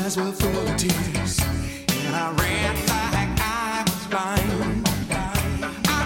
eyes were full of tears, and I ran